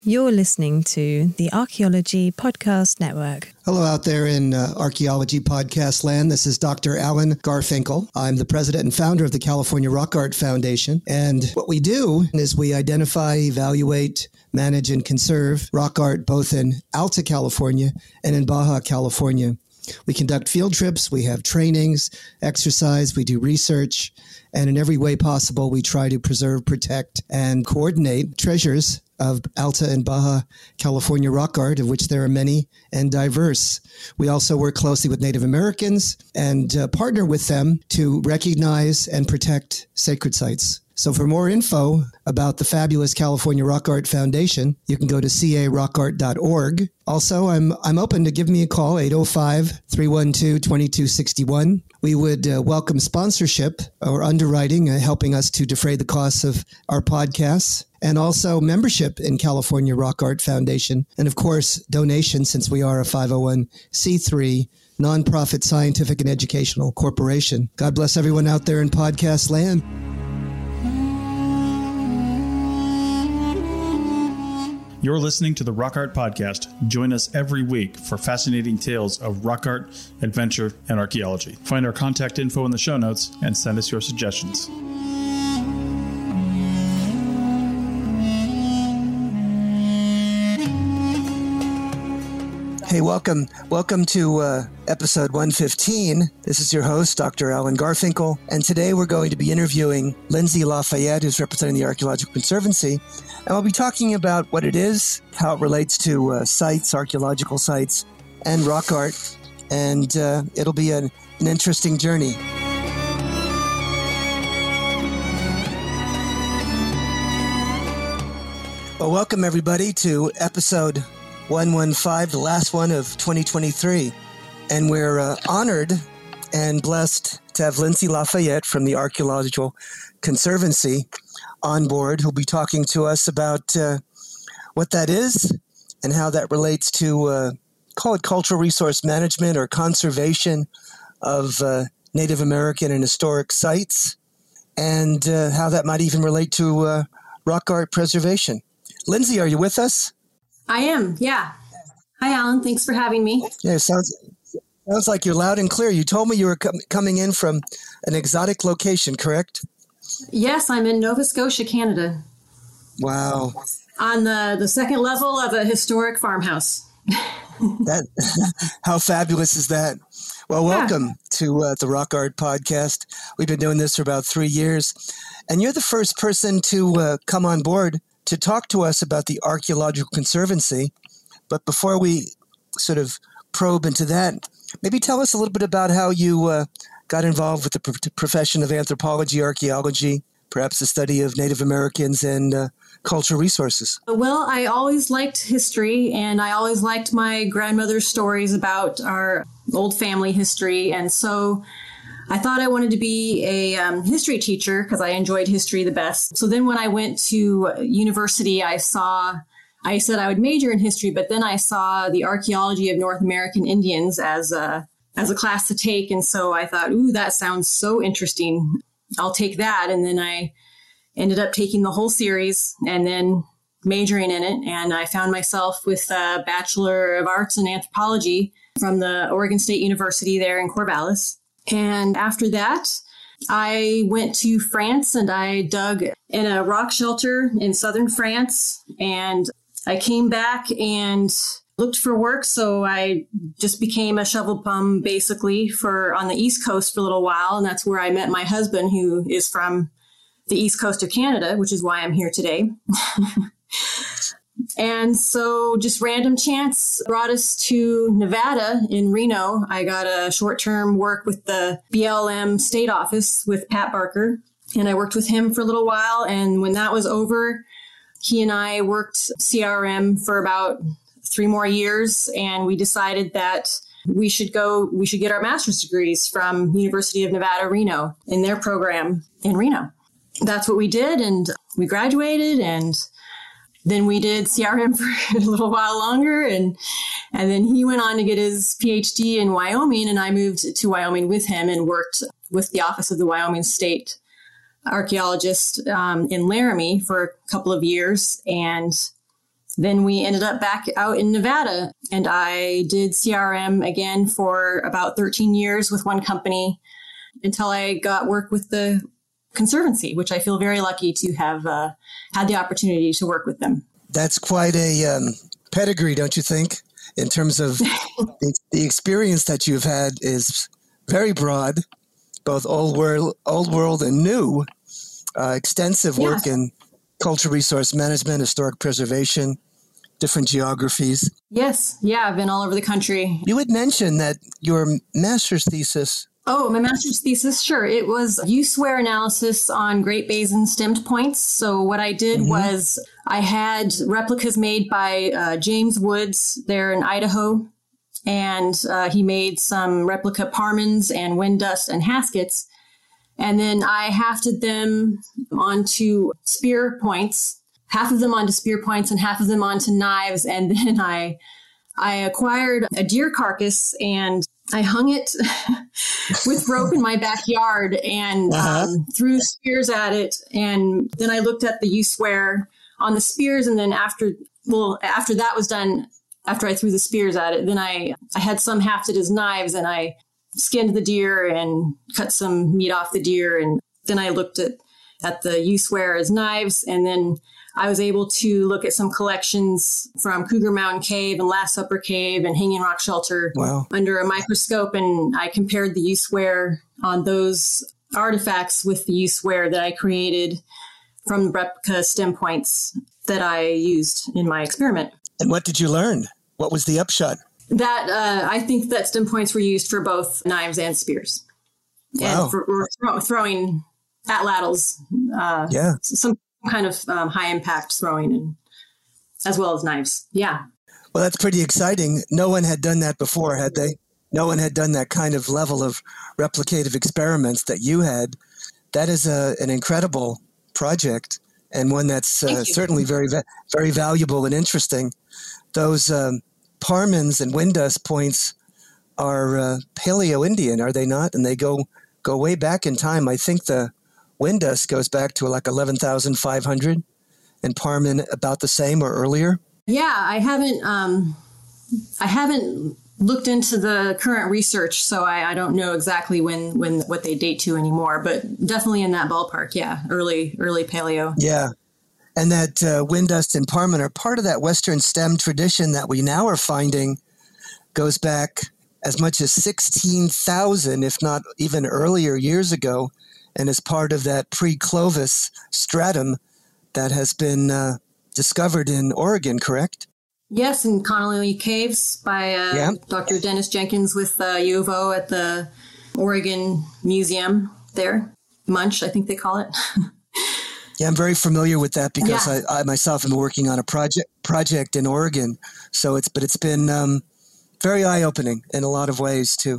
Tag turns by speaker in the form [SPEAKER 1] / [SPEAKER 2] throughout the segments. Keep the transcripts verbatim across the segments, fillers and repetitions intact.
[SPEAKER 1] You're listening to the Archaeology Podcast Network.
[SPEAKER 2] Hello out there in uh, Archaeology Podcast land. This is Doctor Alan Garfinkel. I'm the president and founder of the California Rock Art Foundation. And what we do is we identify, evaluate, manage, and conserve rock art both in Alta California and in Baja California. We conduct field trips, we have trainings, exercise, we do research, and in every way possible, we try to preserve, protect, and coordinate treasures of Alta and Baja California rock art, of which there are many and diverse. We also work closely with Native Americans and uh, partner with them to recognize and protect sacred sites. So for more info about the fabulous California Rock Art Foundation, you can go to c a rock art dot org. Also, I'm I'm open to give me a call, eight oh five, three one two, two two six one. We would uh, welcome sponsorship or underwriting, uh, helping us to defray the costs of our podcasts, and also membership in California Rock Art Foundation. And of course, donations, since we are a five oh one c three nonprofit scientific and educational corporation. God bless everyone out there in podcast land.
[SPEAKER 3] You're listening to the Rock Art Podcast. Join us every week for fascinating tales of rock art, adventure, and archaeology. Find our contact info in the show notes and send us your suggestions.
[SPEAKER 2] Hey, welcome. Welcome to uh, episode one fifteen. This is your host, Doctor Alan Garfinkel, and today we're going to be interviewing Lindsay Lafayette, who's representing the Archaeological Conservancy, and we'll be talking about what it is, how it relates to uh, sites, archaeological sites, and rock art, and uh, it'll be an, an interesting journey. Well, welcome everybody to episode one fifteen, the last one of twenty twenty-three. And we're uh, honored and blessed to have Lindsay Lafayette from the Archaeological Conservancy on board, who'll be talking to us about uh, what that is and how that relates to, uh, call it cultural resource management or conservation of uh, Native American and historic sites, and uh, how that might even relate to uh, rock art preservation. Lindsay, are you with us?
[SPEAKER 4] I am, yeah. Hi, Alan. Thanks for having me.
[SPEAKER 2] Yeah, sounds sounds like you're loud and clear. You told me you were com- coming in from an exotic location, correct?
[SPEAKER 4] Yes, I'm in Nova Scotia, Canada.
[SPEAKER 2] Wow.
[SPEAKER 4] On the, the second level of a historic farmhouse.
[SPEAKER 2] that How fabulous is that? Well, welcome yeah. to uh, the Rock Art Podcast. We've been doing this for about three years, and you're the first person to uh, come on board to talk to us about the Archaeological Conservancy. But before we sort of probe into that, maybe tell us a little bit about how you uh, got involved with the pro- profession of anthropology, archaeology, perhaps the study of Native Americans and uh, cultural resources.
[SPEAKER 4] Well, I always liked history, and I always liked my grandmother's stories about our old family history. And so I thought I wanted to be a um, history teacher because I enjoyed history the best. So then when I went to university, I saw, I said I would major in history, but then I saw the archaeology of North American Indians as a, as a class to take. And so I thought, ooh, that sounds so interesting. I'll take that. And then I ended up taking the whole series and then majoring in it. And I found myself with a Bachelor of Arts in Anthropology from the Oregon State University there in Corvallis. And after that, I went to France and I dug in a rock shelter in southern France. And I came back and looked for work. So I just became a shovel bum basically for on the East Coast for a little while. And that's where I met my husband, who is from the East Coast of Canada, which is why I'm here today. And so just random chance brought us to Nevada in Reno. I got a short-term work with the B L M state office with Pat Barker, and I worked with him for a little while. And when that was over, he and I worked C R M for about three more years, and we decided that we should go, we should get our master's degrees from University of Nevada, Reno in their program in Reno. That's what we did, and we graduated, and then we did C R M for a little while longer, and and then he went on to get his P H D in Wyoming, and I moved to Wyoming with him and worked with the Office of the Wyoming State Archaeologist um, in Laramie for a couple of years. And then we ended up back out in Nevada, and I did C R M again for about thirteen years with one company until I got work with the Conservancy, which I feel very lucky to have uh, had the opportunity to work with them.
[SPEAKER 2] That's quite a um, pedigree, don't you think? In terms of the, the experience that you've had is very broad, both old world, old world and new, uh, extensive work
[SPEAKER 4] yeah.
[SPEAKER 2] in cultural resource management, historic preservation, different geographies.
[SPEAKER 4] Yes. Yeah. I've been all over the country.
[SPEAKER 2] You had mentioned that your master's thesis.
[SPEAKER 4] Oh, my master's thesis. Sure. It was use-where analysis on Great Basin stemmed points. So what I did mm-hmm. was I had replicas made by uh, James Woods there in Idaho. And uh, he made some replica parmens and wind dust and haskets. And then I hafted them onto spear points, half of them onto spear points and half of them onto knives. And then I I acquired a deer carcass and I hung it with rope in my backyard and uh-huh. um, threw spears at it. And then I looked at the use-where on the spears. And then after, well, after that was done, after I threw the spears at it, then I, I had some hafted as knives and I skinned the deer and cut some meat off the deer. And then I looked at, at the use-where as knives. And then I was able to look at some collections from Cougar Mountain Cave and Last Supper Cave and Hanging Rock Shelter
[SPEAKER 2] wow.
[SPEAKER 4] under a microscope. And I compared the use-where on those artifacts with the use-where that I created from replica stem points that I used in my experiment.
[SPEAKER 2] And what did you learn? What was the upshot?
[SPEAKER 4] That uh, I think that stem points were used for both knives and spears.
[SPEAKER 2] Wow.
[SPEAKER 4] And for, for throw, throwing atlatls. Uh,
[SPEAKER 2] yeah.
[SPEAKER 4] Some kind of um, high impact throwing, and as well as knives. Yeah.
[SPEAKER 2] Well, that's pretty exciting. No one had done that before, had they? No one had done that kind of level of replicative experiments that you had. That is a, an incredible project and one that's uh, certainly very, very valuable and interesting. Those um, parmens and wind dust points are uh, Paleo-Indian, are they not? And they go go way back in time. I think the wind dust goes back to like eleven thousand five hundred and parmen about the same or earlier.
[SPEAKER 4] Yeah, I haven't um, I haven't looked into the current research, so I, I don't know exactly when, when what they date to anymore, but definitely in that ballpark. Yeah, early early Paleo.
[SPEAKER 2] Yeah. And that uh, wind dust and parmen are part of that Western stem tradition that we now are finding goes back as much as sixteen thousand, if not even earlier years ago, and is part of that pre-Clovis stratum that has been uh, discovered in Oregon, correct?
[SPEAKER 4] Yes, in Connolly Caves by uh, yeah. Doctor Dennis Jenkins with uh, U of O at the Oregon Museum there. Munch, I think they call it.
[SPEAKER 2] Yeah, I'm very familiar with that because
[SPEAKER 4] yeah.
[SPEAKER 2] I, I myself am working on a project project in Oregon. So it's but it's been um, very eye-opening in a lot of ways to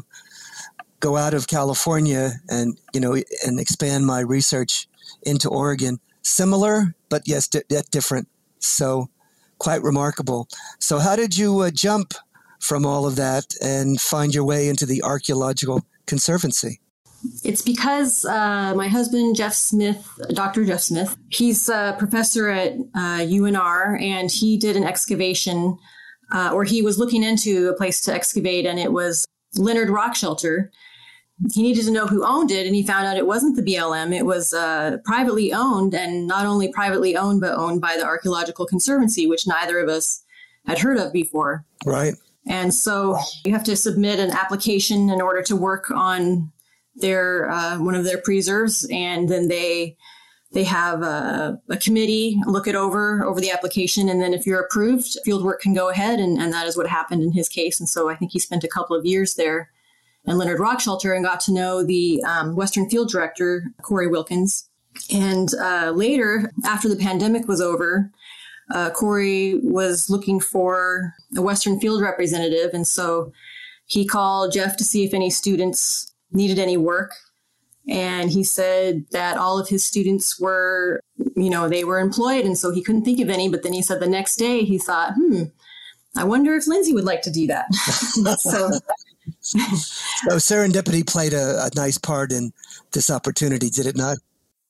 [SPEAKER 2] go out of California and you know and expand my research into Oregon. Similar, but yes, di- yet different. So quite remarkable. So how did you uh, jump from all of that and find your way into the Archaeological Conservancy?
[SPEAKER 4] It's because uh, my husband, Jeff Smith, Doctor Jeff Smith, he's a professor at uh, U N R, and he did an excavation, uh, or he was looking into a place to excavate, and it was Leonard Rock Shelter. He needed to know who owned it, and he found out it wasn't the B L M. It was uh, privately owned, and not only privately owned, but owned by the Archaeological Conservancy, which neither of us had heard of before.
[SPEAKER 2] Right.
[SPEAKER 4] And so you have to submit an application in order to work on their uh, one of their preserves, and then they they have a, a committee look it over over the application, and then if you're approved, fieldwork can go ahead, and, and that is what happened in his case. And so I think he spent a couple of years there in Leonard Rock Shelter and got to know the um, Western Field Director, Corey Wilkins. And uh, later, after the pandemic was over, uh, Corey was looking for a Western Field representative, and so he called Jeff to see if any students needed any work. And he said that all of his students were, you know, they were employed. And so he couldn't think of any. But then he said the next day he thought, hmm, I wonder if Lindsay would like to do that. so,
[SPEAKER 2] so serendipity played a, a nice part in this opportunity, did it not?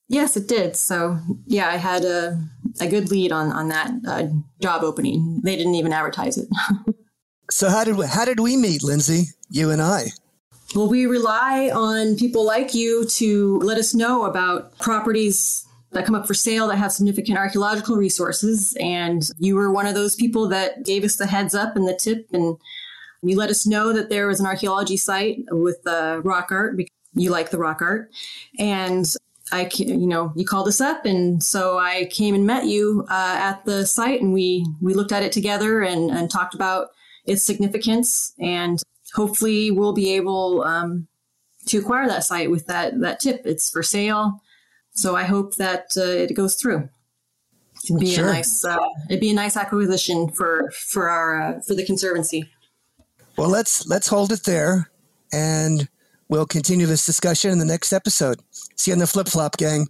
[SPEAKER 4] Yes, it did. So, yeah, I had a, a good lead on, on that uh, job opening. They didn't even advertise it.
[SPEAKER 2] So how did we, how did we meet, Lindsay, you and I?
[SPEAKER 4] Well, we rely on people like you to let us know about properties that come up for sale that have significant archaeological resources. And you were one of those people that gave us the heads up and the tip. And you let us know that there was an archaeology site with uh, rock art, because you like the rock art. And I, you know, you called us up. And so I came and met you uh, at the site, and we, we looked at it together and, and talked about its significance, and hopefully we'll be able um, to acquire that site with that, that tip. It's for sale. So I hope that uh, it goes through. It'd be sure. a nice, uh, it'd be a nice acquisition for, for our, uh, for the Conservancy.
[SPEAKER 2] Well, let's, let's hold it there, and we'll continue this discussion in the next episode. See you on the flip flop, gang.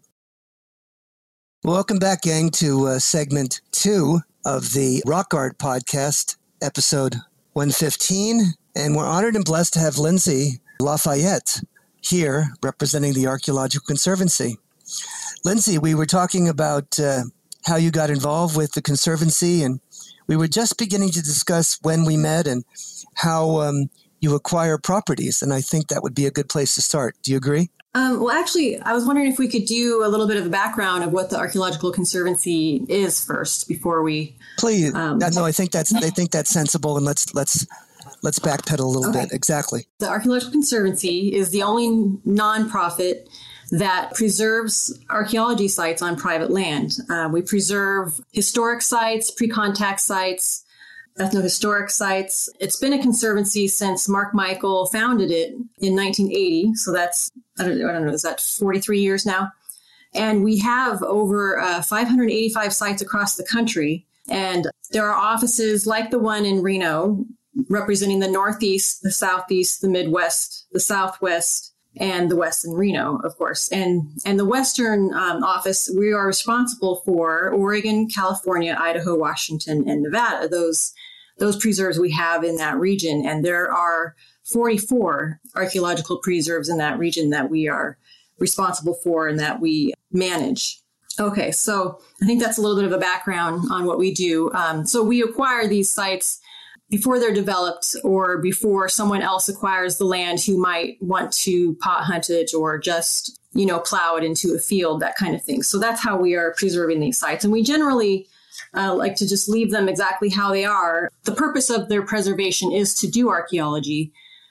[SPEAKER 2] Welcome back, gang, to uh, segment two of the Rock Art Podcast, episode one fifteen. And we're honored and blessed to have Lindsay Lafayette here representing the Archaeological Conservancy. Lindsay, we were talking about uh, how you got involved with the Conservancy, and we were just beginning to discuss when we met and how um, you acquire properties. And I think that would be a good place to start. Do you agree?
[SPEAKER 4] Um, well, actually, I was wondering if we could do a little bit of a background of what the Archaeological Conservancy is first before we.
[SPEAKER 2] Please.
[SPEAKER 4] Um,
[SPEAKER 2] no, I think that's I think that's sensible, and let's let's let's backpedal a little okay. bit. Exactly.
[SPEAKER 4] The Archaeological Conservancy is the only nonprofit that preserves archaeology sites on private land. Uh, we preserve historic sites, pre-contact sites, ethnohistoric sites. It's been a conservancy since Mark Michael founded it in nineteen eighty. So that's, I don't, I don't know, is that forty-three years now? And we have over uh, five hundred eighty-five sites across the country. And there are offices like the one in Reno, representing the Northeast, the Southeast, the Midwest, the Southwest, and the West in Reno, of course. And and the Western um, office, we are responsible for Oregon, California, Idaho, Washington, and Nevada. Those those preserves we have in that region. And there are forty-four archaeological preserves in that region that we are responsible for and that we manage. Okay, so I think that's a little bit of a background on what we do. Um, so we acquire these sites before they're developed or before someone else acquires the land who might want to pot hunt it or just, you know, plow it into a field, that kind of thing. So that's how we are preserving these sites. And we generally uh, like to just leave them exactly how they are. The purpose of their preservation is to do archaeology.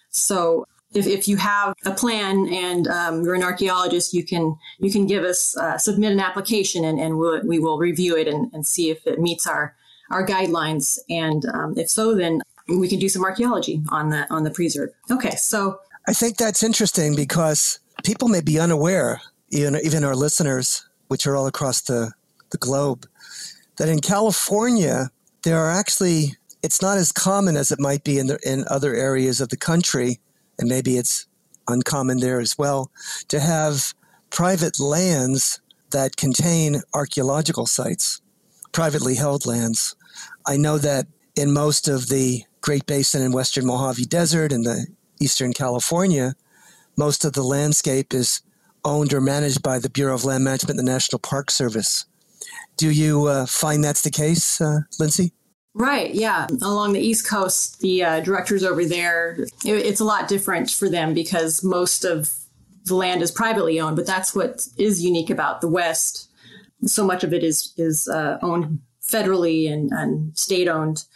[SPEAKER 4] So if, if you have a plan and um, you're an archaeologist, you can you can give us, uh, submit an application and, and we'll, we will review it and, and see if it meets our our guidelines. And um, if so, then we can do some archaeology on that, on the preserve. Okay, so.
[SPEAKER 2] I think that's interesting because people may be unaware, even, even our listeners, which are all across the, the globe, that in California, there are actually, it's not as common as it might be in, the, in other areas of the country, and maybe it's uncommon there as well, to have private lands that contain archaeological sites. Privately held lands. I know that in most of the Great Basin and Western Mojave Desert and the Eastern California, most of the landscape is owned or managed by the Bureau of Land Management and the National Park Service. Do you uh, find that's the case, uh, Lindsay?
[SPEAKER 4] Right, yeah. Along the East Coast, the uh, directors over there, it, it's a lot different for them because most of the land is privately owned, but that's what is unique about the West. So much of it is is uh, owned federally and, and state owned.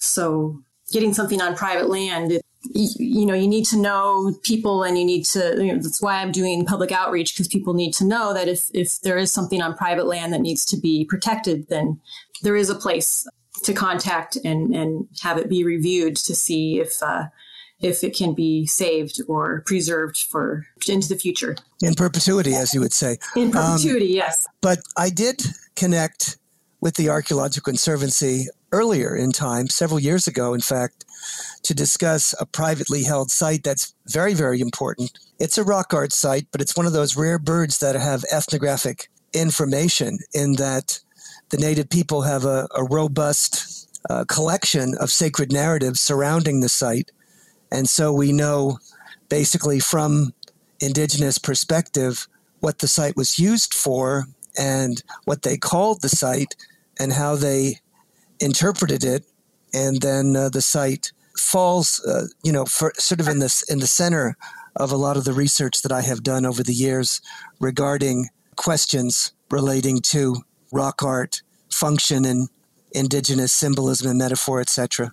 [SPEAKER 4] So getting something on private land, it, you, you know, you need to know people and you need to, you know, that's why I'm doing public outreach, because people need to know that if, if there is something on private land that needs to be protected, then there is a place to contact and, and have it be reviewed to see if uh, if it can be saved or preserved for into the future.
[SPEAKER 2] In perpetuity, as you would say.
[SPEAKER 4] In perpetuity, um, yes.
[SPEAKER 2] But I did connect with the Archaeological Conservancy earlier in time, several years ago, in fact, to discuss a privately held site that's very, very important. It's a rock art site, but it's one of those rare birds that have ethnographic information in that the native people have a, a robust uh, collection of sacred narratives surrounding the site. And so we know basically from indigenous perspective what the site was used for and what they called the site and how they interpreted it. And then uh, the site falls, uh, you know, for, sort of in this in the center of a lot of the research that I have done over the years regarding questions relating to rock art, function, and indigenous symbolism and metaphor, et cetera.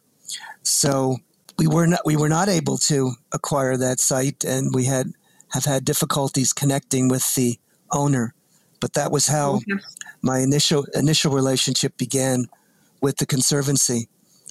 [SPEAKER 2] So we were not we were not able to acquire that site, and we had have had difficulties connecting with the owner. But that was how okay. my initial initial relationship began with the Conservancy.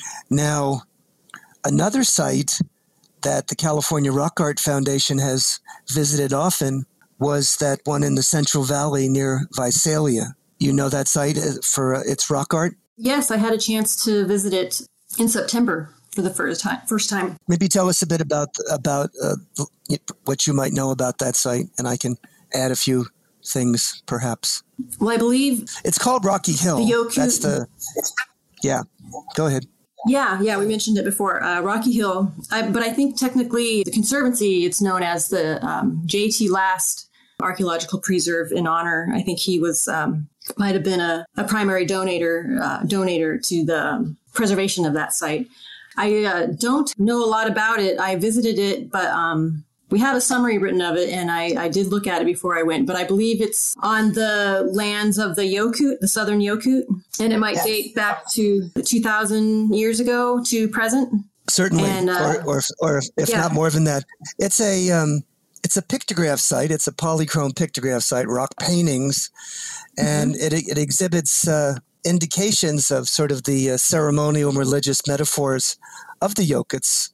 [SPEAKER 2] Now, another site that the California Rock Art Foundation has visited often was that one in the Central Valley near Visalia. You know that site for its rock art?
[SPEAKER 4] Yes, I had a chance to visit it in September for the first time. First time.
[SPEAKER 2] Maybe tell us a bit about about uh, what you might know about that site, and I can add a few things, perhaps.
[SPEAKER 4] Well, I believe
[SPEAKER 2] it's called Rocky Hill.
[SPEAKER 4] The Yoku.
[SPEAKER 2] That's the yeah. Go ahead.
[SPEAKER 4] Yeah, yeah, we mentioned it before, uh, Rocky Hill. I, but I think technically the Conservancy, it's known as the um, J T Last Archaeological Preserve in honor. I think he was um, might have been a, a primary donator uh, donator to the um, preservation of that site. I uh, don't know a lot about it. I visited it, but um, we have a summary written of it, and I, I did look at it before I went. But I believe it's on the lands of the Yokut, the southern Yokut, and it might yes. date back to two thousand years ago to present.
[SPEAKER 2] Certainly,
[SPEAKER 4] and, uh,
[SPEAKER 2] or, or or if yeah. not more than that. It's a um, it's a pictograph site. It's a polychrome pictograph site, rock paintings, and mm-hmm. it it exhibits uh, indications of sort of the uh, ceremonial and religious metaphors of the Yokuts,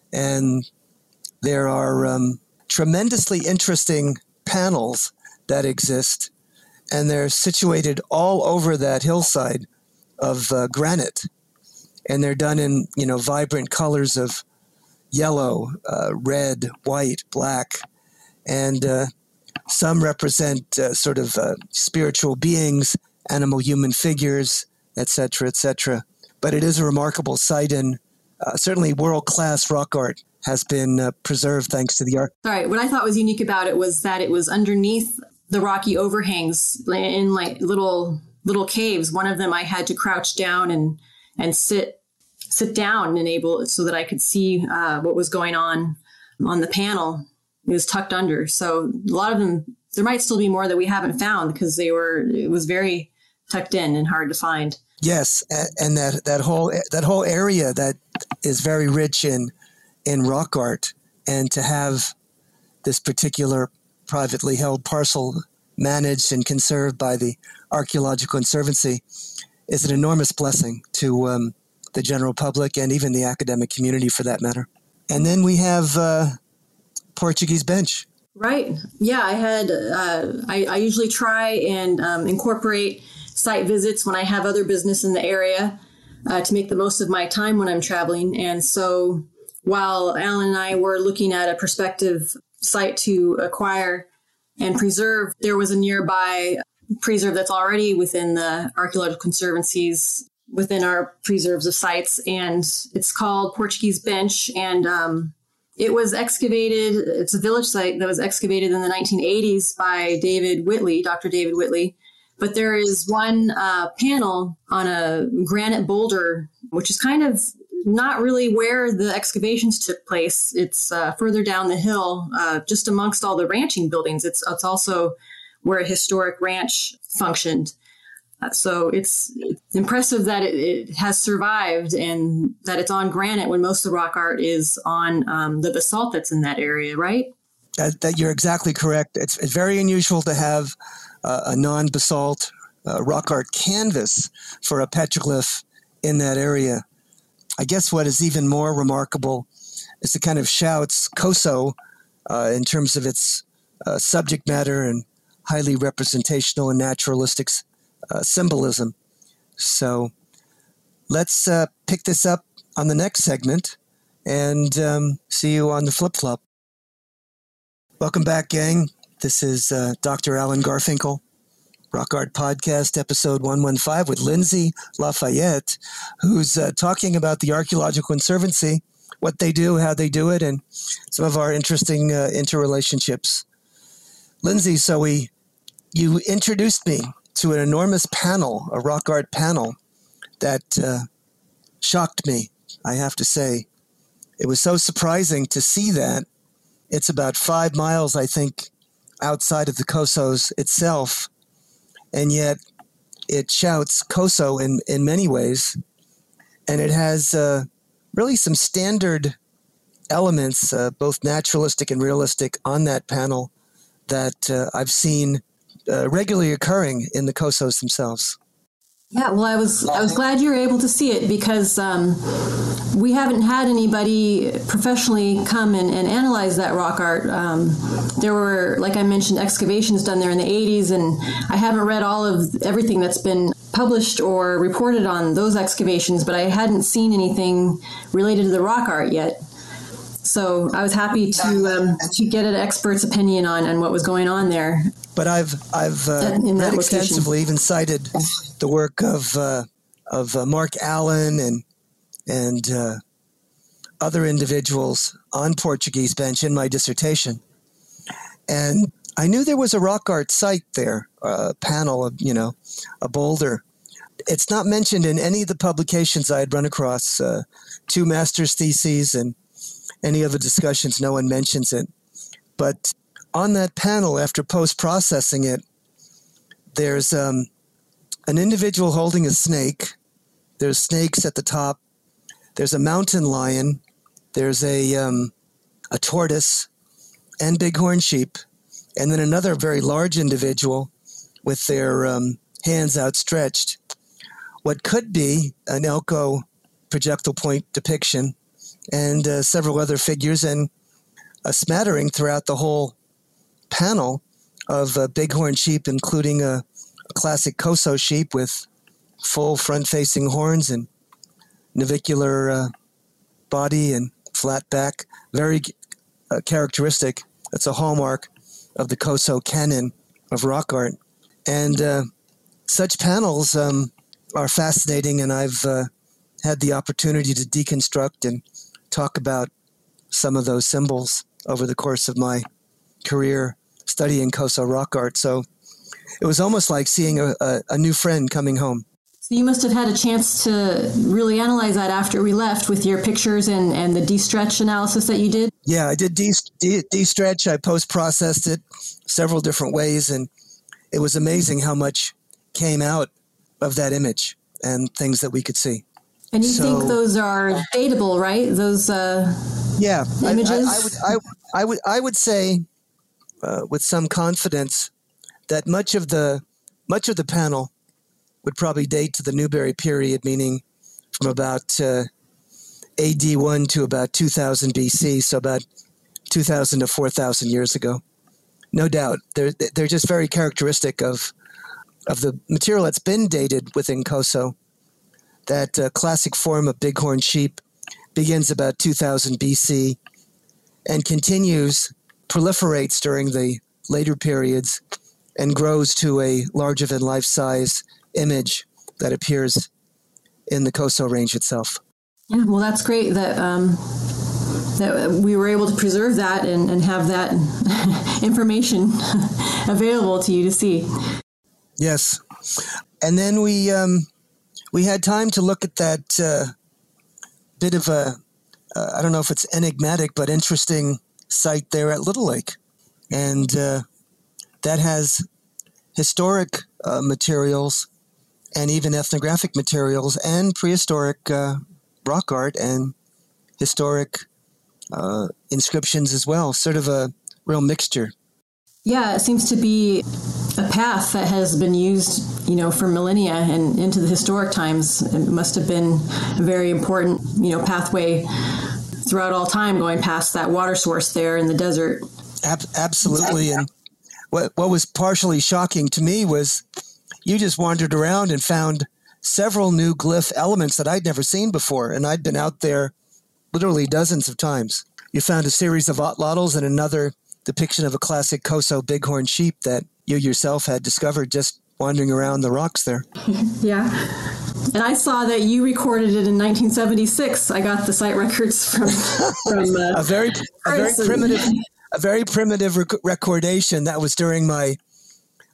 [SPEAKER 2] and there are um, tremendously interesting panels that exist, and they're situated all over that hillside of uh, granite, and they're done in, you know, vibrant colors of yellow, uh, red, white, black, and uh, some represent uh, sort of uh, spiritual beings, animal human figures, et cetera, et cetera. But it is a remarkable site, and uh, certainly world-class rock art has been uh, preserved thanks to the art.
[SPEAKER 4] All right. What I thought was unique about it was that it was underneath the rocky overhangs in like little little caves. One of them I had to crouch down and and sit sit down and able so that I could see uh, what was going on on the panel. It was tucked under. So a lot of them, there might still be more that we haven't found because they were it was very tucked in and hard to find.
[SPEAKER 2] Yes, and that that whole that whole area that is very rich in in rock art, and to have this particular privately held parcel managed and conserved by the Archaeological Conservancy is an enormous blessing to um, the general public and even the academic community for that matter. And then we have uh, Portuguese Bench.
[SPEAKER 4] Right. Yeah, I had, uh, I, I usually try and um, incorporate site visits when I have other business in the area uh, to make the most of my time when I'm traveling. And so while Alan and I were looking at a prospective site to acquire and preserve, there was a nearby preserve that's already within the Archaeological Conservancies, within our preserves of sites, and it's called Portuguese Bench. And um, it was excavated, it's a village site that was excavated in the nineteen eighties by David Whitley, Doctor David Whitley. But there is one uh, panel on a granite boulder, which is kind of not really where the excavations took place. It's uh, further down the hill, uh, just amongst all the ranching buildings. It's it's also where a historic ranch functioned. Uh, so it's, it's impressive that it, it has survived and that it's on granite when most of the rock art is on um, the basalt that's in that area, right?
[SPEAKER 2] That, that you're exactly correct. It's, it's very unusual to have uh, a non-basalt uh, rock art canvas for a petroglyph in that area. I guess what is even more remarkable is the kind of shouts Koso uh, in terms of its uh, subject matter and highly representational and naturalistic uh, symbolism. So let's uh, pick this up on the next segment and um, see you on the flip-flop. Welcome back, gang. This is uh, Doctor Alan Garfinkel, Rock Art Podcast, episode one fifteen with Lindsay Lafayette, who's uh, talking about the Archaeological Conservancy, what they do, how they do it, and some of our interesting uh, interrelationships. Lindsay, so we you introduced me to an enormous panel, a rock art panel that uh, shocked me, I have to say. It was so surprising to see that. It's about five miles, I think, outside of the Cosos itself, and yet it shouts Coso in, in many ways, and it has uh, really some standard elements, uh, both naturalistic and realistic, on that panel that uh, I've seen uh, regularly occurring in the Cosos themselves.
[SPEAKER 4] Yeah, well, I was I was glad you were able to see it because um, we haven't had anybody professionally come and, and analyze that rock art. Um, there were, like I mentioned, excavations done there in the eighties, and I haven't read all of everything that's been published or reported on those excavations, but I hadn't seen anything related to the rock art yet. So I was happy to um, to get an expert's opinion on, on what was going on there.
[SPEAKER 2] But I've I've uh, read extensively, even cited the work of uh, of uh, Mark Allen and and uh, other individuals on Portuguese Bench in my dissertation, and I knew there was a rock art site there, a panel of you know a boulder. It's not mentioned in any of the publications I had run across, uh, two master's theses and any other discussions. No one mentions it, but on that panel, after post-processing it, there's um, an individual holding a snake. There's snakes at the top. There's a mountain lion. There's a um, a tortoise and bighorn sheep, and then another very large individual with their um, hands outstretched. What could be an Elko projectile point depiction, and uh, several other figures, and a smattering throughout the whole panel of uh, bighorn sheep, including a, a classic Coso sheep with full front-facing horns and navicular uh, body and flat back. Very uh, characteristic. That's a hallmark of the Coso canon of rock art. And uh, such panels um, are fascinating, and I've uh, had the opportunity to deconstruct and talk about some of those symbols over the course of my career studying Coso rock art. So it was almost like seeing a, a, a new friend coming home.
[SPEAKER 4] So you must have had a chance to really analyze that after we left with your pictures and, and the de-stretch analysis that you did?
[SPEAKER 2] Yeah, I did de- de- de-stretch. I post-processed it several different ways, and it was amazing how much came out of that image and things that we could see.
[SPEAKER 4] And you
[SPEAKER 2] so,
[SPEAKER 4] think those are datable, right? Those uh,
[SPEAKER 2] yeah,
[SPEAKER 4] images?
[SPEAKER 2] I, I, I, would, I, I, would, I would say uh, with some confidence that much of the much of the panel would probably date to the Newberry period, meaning from about uh, A D one to about two thousand B C, so about two thousand to four thousand years ago. No doubt. They're, they're just very characteristic of, of the material that's been dated within Coso. That uh, classic form of bighorn sheep begins about two thousand B C and continues, proliferates during the later periods, and grows to a larger-than-life size image that appears in the Coso range itself.
[SPEAKER 4] Yeah, well, that's great that um, that we were able to preserve that and, and have that information available to you to see.
[SPEAKER 2] Yes. And then we um, we had time to look at that uh, bit of a, uh, I don't know if it's enigmatic, but interesting site there at Little Lake. And uh, that has historic uh, materials and even ethnographic materials and prehistoric uh, rock art and historic uh, inscriptions as well, sort of a real mixture.
[SPEAKER 4] Yeah, it seems to be a path that has been used, you know, for millennia and into the historic times. It must have been a very important, you know, pathway throughout all time, going past that water source there in the desert.
[SPEAKER 2] Ab- absolutely. And what what was partially shocking to me was you just wandered around and found several new glyph elements that I'd never seen before, and I'd been out there literally dozens of times. You found a series of atlatls and another depiction of a classic Coso bighorn sheep that you yourself had discovered just wandering around the rocks there.
[SPEAKER 4] Yeah. And I saw that you recorded it in nineteen seventy-six. I got the site records from, from uh,
[SPEAKER 2] a very a very primitive a very primitive rec- recordation. That was during my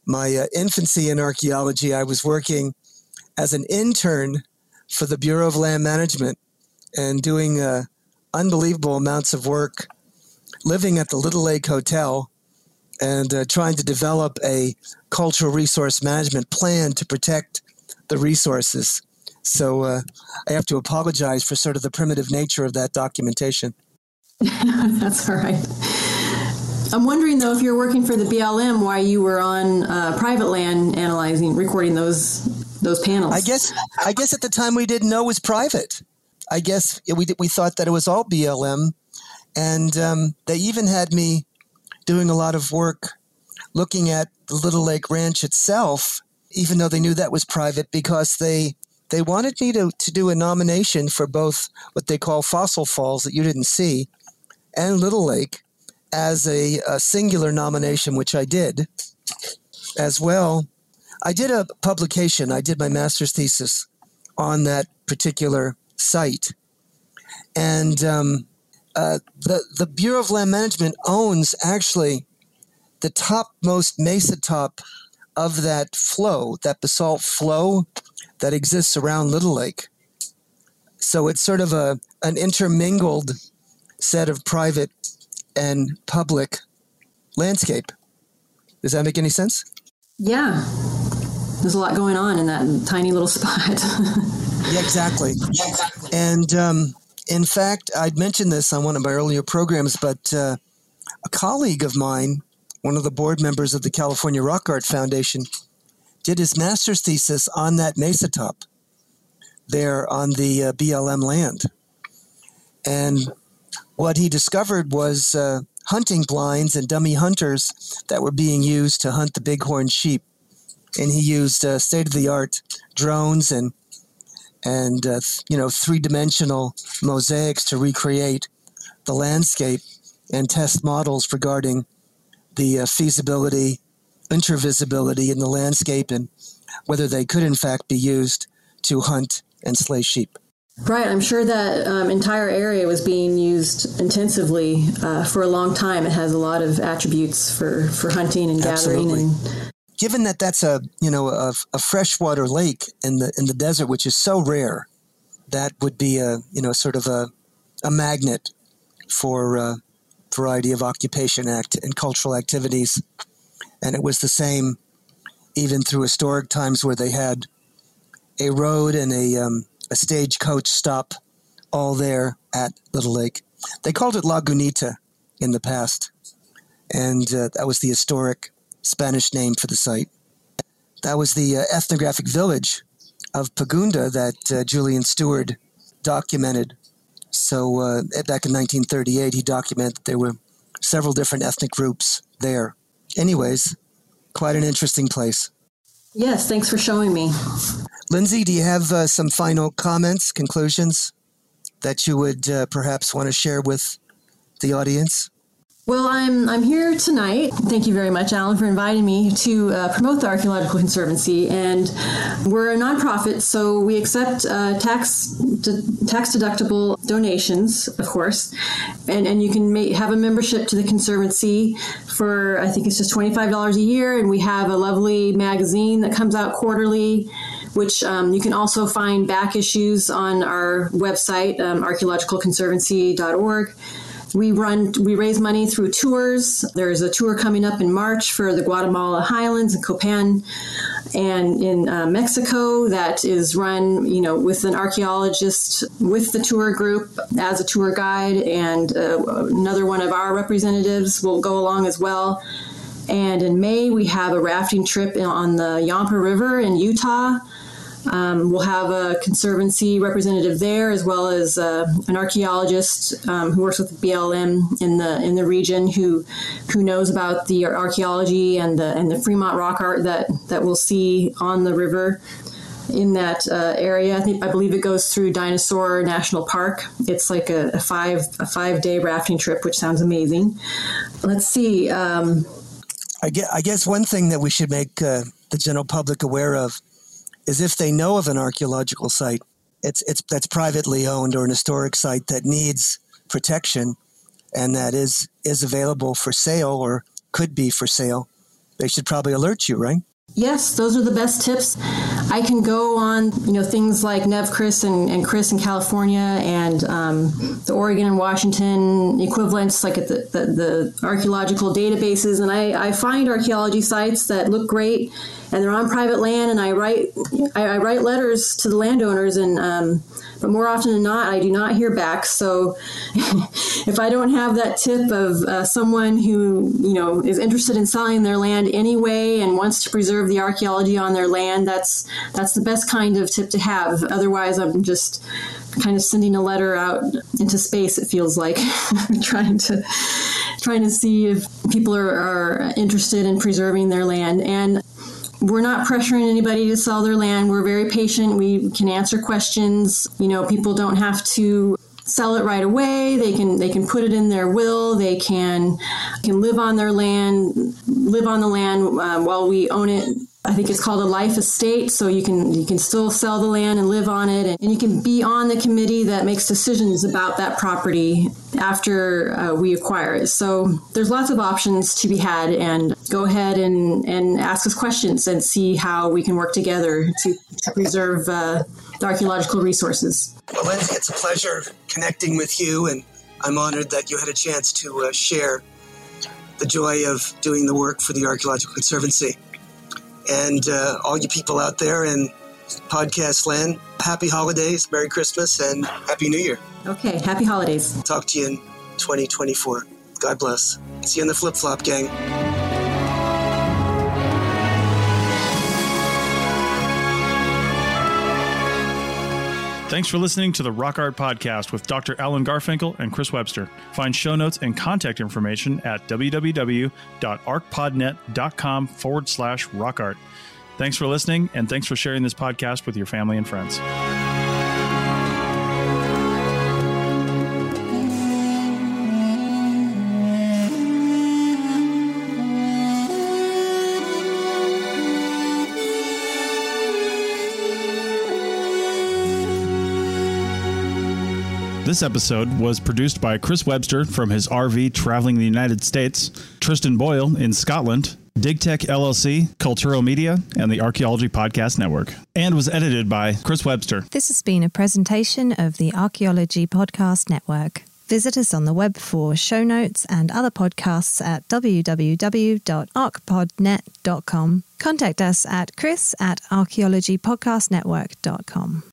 [SPEAKER 2] my uh, infancy in archaeology, I was working as an intern for the Bureau of Land Management and doing uh, unbelievable amounts of work, living at the Little Lake Hotel and uh, trying to develop a cultural resource management plan to protect the resources. So uh, I have to apologize for sort of the primitive nature of that documentation.
[SPEAKER 4] That's all right. I'm wondering, though, if you're working for the B L M, why you were on uh, private land analyzing, recording those those panels.
[SPEAKER 2] I guess I guess at the time we didn't know it was private. I guess we we thought that it was all B L M, and um, they even had me doing a lot of work looking at the Little Lake Ranch itself, even though they knew that was private, because they they wanted me to, to do a nomination for both what they call Fossil Falls that you didn't see and Little Lake as a, a singular nomination, which I did as well. I did a publication. I did my master's thesis on that particular site. And um, uh, the, the Bureau of Land Management owns actually the topmost mesa top of that flow, that basalt flow that exists around Little Lake. So it's sort of a an intermingled set of private and public landscape. Does that make any sense?
[SPEAKER 4] Yeah. There's a lot going on in that tiny little spot.
[SPEAKER 2] Yeah, exactly. Yeah, exactly. And um, in fact, I'd mentioned this on one of my earlier programs, but uh, a colleague of mine, one of the board members of the California Rock Art Foundation, did his master's thesis on that mesa top there on the uh, B L M land. And what he discovered was uh, hunting blinds and dummy hunters that were being used to hunt the bighorn sheep. And he used uh, state-of-the-art drones and and uh, th- you know three-dimensional mosaics to recreate the landscape and test models regarding the uh, feasibility, intervisibility in the landscape, and whether they could in fact be used to hunt and slay sheep.
[SPEAKER 4] Right. I'm sure that um, entire area was being used intensively uh, for a long time. It has a lot of attributes for, for hunting and gathering.
[SPEAKER 2] Absolutely.
[SPEAKER 4] And
[SPEAKER 2] given that that's a you know a, a freshwater lake in the in the desert, which is so rare, that would be a you know sort of a a magnet for a variety of occupation act and cultural activities. And it was the same even through historic times where they had a road and a um, a stagecoach stop all there at Little Lake. They called it Lagunita in the past, and uh, that was the historic Spanish name for the site. That was the uh, ethnographic village of Pagunda that uh, Julian Stewart documented. So uh, back in nineteen thirty-eight, he documented that there were several different ethnic groups there. Anyways, quite an interesting place.
[SPEAKER 4] Yes, thanks for showing me.
[SPEAKER 2] Lindsay, do you have uh, some final comments, conclusions that you would uh, perhaps want to share with the audience?
[SPEAKER 4] Well, I'm I'm here tonight. Thank you very much, Alan, for inviting me to uh, promote the Archaeological Conservancy. And we're a nonprofit, so we accept uh, tax de- tax deductible donations, of course. And and you can make, have a membership to the Conservancy for, I think it's just twenty-five dollars a year. And we have a lovely magazine that comes out quarterly, which um, you can also find back issues on our website, um, archaeological conservancy dot org. We run, we raise money through tours. There's a tour coming up in March for the Guatemala Highlands and Copan, and in uh, Mexico that is run, you know, with an archaeologist with the tour group as a tour guide, and uh, another one of our representatives will go along as well. And in May, we have a rafting trip on the Yampa River in Utah. Um, we'll have a conservancy representative there, as well as uh, an archaeologist um, who works with the B L M in the in the region, who who knows about the archaeology and the and the Fremont rock art that that we'll see on the river in that uh, area. I think I believe it goes through Dinosaur National Park. It's like a, a five a five day rafting trip, which sounds amazing. Let's see. Um,
[SPEAKER 2] I guess, I guess one thing that we should make uh, the general public aware of is if they know of an archaeological site, it's it's that's privately owned or an historic site that needs protection and that is is available for sale or could be for sale, they should probably alert you, right?
[SPEAKER 4] Yes, those are the best tips. I can go on, you know, things like Nev Chris and, and Chris in California and um, the Oregon and Washington equivalents, like at the, the, the archaeological databases. And I, I find archaeology sites that look great and they're on private land. And I write I, I write letters to the landowners, and um, but more often than not, I do not hear back. So if I don't have that tip of uh, someone who, you know, is interested in selling their land anyway and wants to preserve the archaeology on their land, that's that's the best kind of tip to have. Otherwise, I'm just kind of sending a letter out into space, it feels like, trying to trying to see if people are, are interested in preserving their land. And we're not pressuring anybody to sell their land. We're very patient. We can answer questions. You know, people don't have to sell it right away. They can they can put it in their will. They can can live on their land, live on the land um, while we own it. I think it's called a life estate, so you can you can still sell the land and live on it, and, and you can be on the committee that makes decisions about that property after uh, we acquire it. So there's lots of options to be had, and go ahead and, and ask us questions and see how we can work together to, to preserve uh, the archaeological resources.
[SPEAKER 2] Well, Lindsay, it's a pleasure connecting with you, and I'm honored that you had a chance to uh, share the joy of doing the work for the Archaeological Conservancy. And uh, all you people out there in podcast land, happy holidays, Merry Christmas, and Happy New Year.
[SPEAKER 4] Okay, happy holidays.
[SPEAKER 2] Talk to you in twenty twenty-four. God bless. See you in the flip-flop, gang.
[SPEAKER 3] Thanks for listening to the Rock Art Podcast with Doctor Alan Garfinkel and Chris Webster. Find show notes and contact information at www.arcpodnet.com forward slash rockart. Thanks for listening, and thanks for sharing this podcast with your family and friends. This episode was produced by Chris Webster from his R V traveling the United States, Tristan Boyle in Scotland, DigTech L L C, Cultural Media, and the Archaeology Podcast Network, and was edited by Chris Webster.
[SPEAKER 1] This has been a presentation of the Archaeology Podcast Network. Visit us on the web for show notes and other podcasts at w w w dot arc pod net dot com. Contact us at chris at archaeology podcast network dot com.